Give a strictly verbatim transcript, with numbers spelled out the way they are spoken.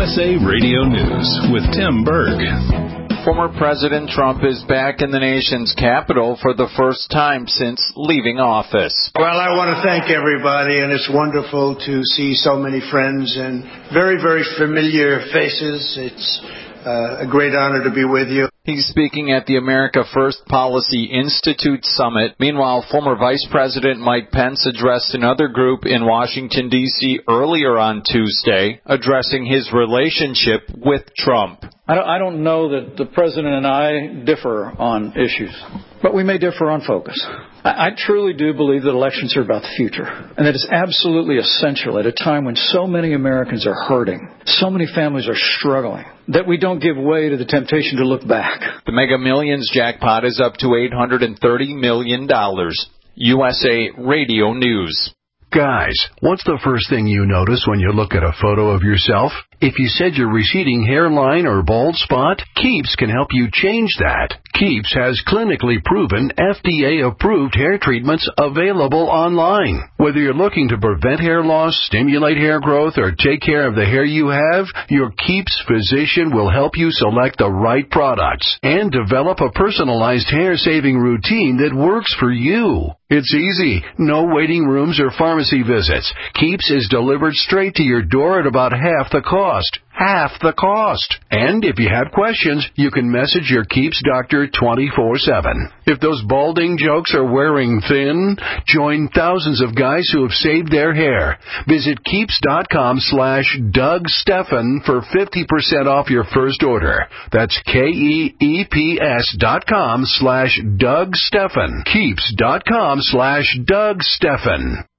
S A Radio News with Tim Berg. Former President Trump is back in the nation's capital for the first time since leaving office. Well, I want to thank everybody, and it's wonderful to see so many friends and very, very familiar faces. It's uh, a great honor to be with you. He's speaking at the America First Policy Institute Summit. Meanwhile, former Vice President Mike Pence addressed another group in Washington, D C earlier on Tuesday, addressing his relationship with Trump. I don't, I don't know that the President and I differ on issues, but we may differ on focus. I, I truly do believe that elections are about the future, and that it's absolutely essential at a time when so many Americans are hurting, so many families are struggling, that we don't give way to the temptation to look back. The Mega Millions jackpot is up to eight hundred thirty million dollars. U S A Radio News. Guys, what's the first thing you notice when you look at a photo of yourself? If you said your receding hairline or bald spot, Keeps can help you change that. Keeps has clinically proven F D A-approved hair treatments available online. Whether you're looking to prevent hair loss, stimulate hair growth, or take care of the hair you have, your Keeps physician will help you select the right products and develop a personalized hair-saving routine that works for you. It's easy. No waiting rooms or pharmacy visits. Keeps is delivered straight to your door at about half the cost. Half the cost. And if you have questions, you can message your Keeps doctor twenty-four seven. If those balding jokes are wearing thin, join thousands of guys who have saved their hair. Visit Keeps.com slash Doug Stephan for fifty percent off your first order. That's K-E-E-P-S dot com slash Doug Stephan. Keeps.com slash Doug Stephan.